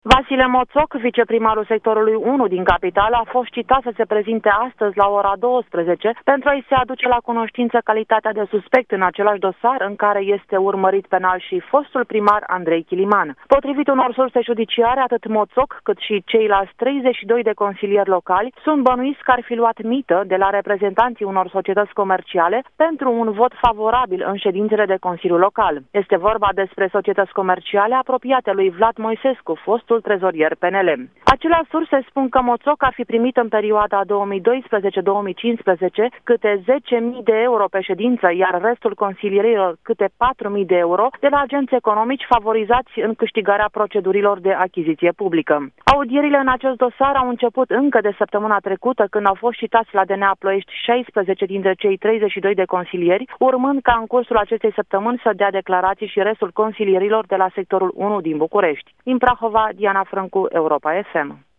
Vasile Moțoc, viceprimarul sectorului 1 din capitală, a fost citat să se prezinte astăzi la ora 12 pentru a-i se aduce la cunoștință calitatea de suspect în același dosar în care este urmărit penal și fostul primar Andrei Chiliman. Potrivit unor surse judiciare, atât Moțoc cât și ceilalți 32 de consilieri locali sunt bănuiți că ar fi luat mită de la reprezentanții unor societăți comerciale pentru un vot favorabil în ședințele de Consiliu Local. Este vorba despre societăți comerciale apropiate lui Vlad Moisescu, fostul trezorier PNL. Aceleași surse spun că Moțoc ar fi primit în perioada 2012-2015 câte 10.000 de euro pe ședință, iar restul consilierilor câte 4.000 de euro de la agenți economici favorizați în câștigarea procedurilor de achiziție publică. Audierile în acest dosar au început încă de săptămâna trecută, când au fost citați la DNA Ploiești 16 dintre cei 32 de consilieri, urmând ca în cursul acestei săptămâni să dea declarații și restul consilierilor de la sectorul 1 din București. Din Prahova, Diana Frâncu, Europa FM.